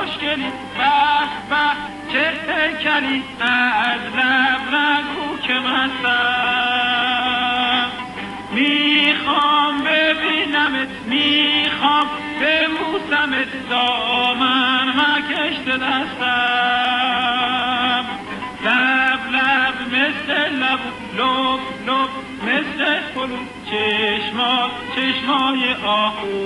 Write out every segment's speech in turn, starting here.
خوشگلی به به چه هیکلی از لب نگو که مستم میخوام ببینمت میخوام ببوسمت دامن مکشت دستم لب لب مثل لب لب لب مثل پلو چشمای آهو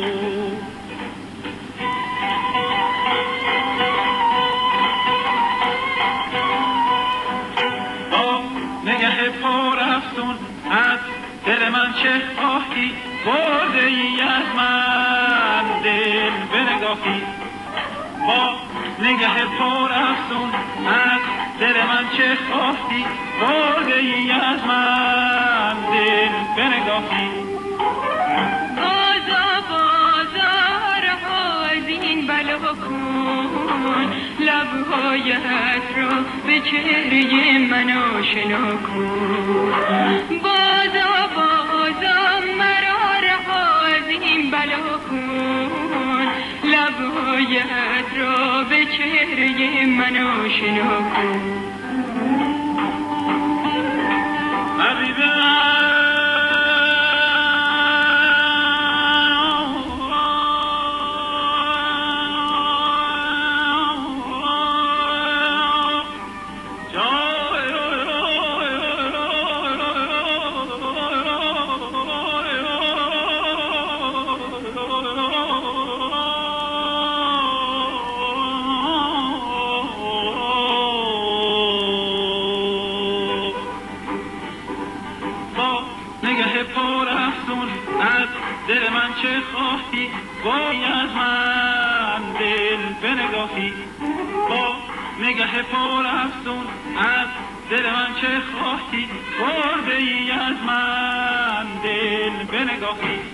نگه پر افسون از دل من چه خواهی برده ای از من دل به نگاهی با نگه پر افسون از دل من چه خواهی برده ای از من دل به نگاهی بازا رها زین بلا کن لبهایت را به چهره من آشنا کن بازا مرا رها زین بلا کن لبهایت را به چهره من آشنا کن نگه پر افسون از دل من چه خواهی وای از من دل به نگاهی با نگه پر افسون از دل من چه خواهی برده ای از من دل به نگاهی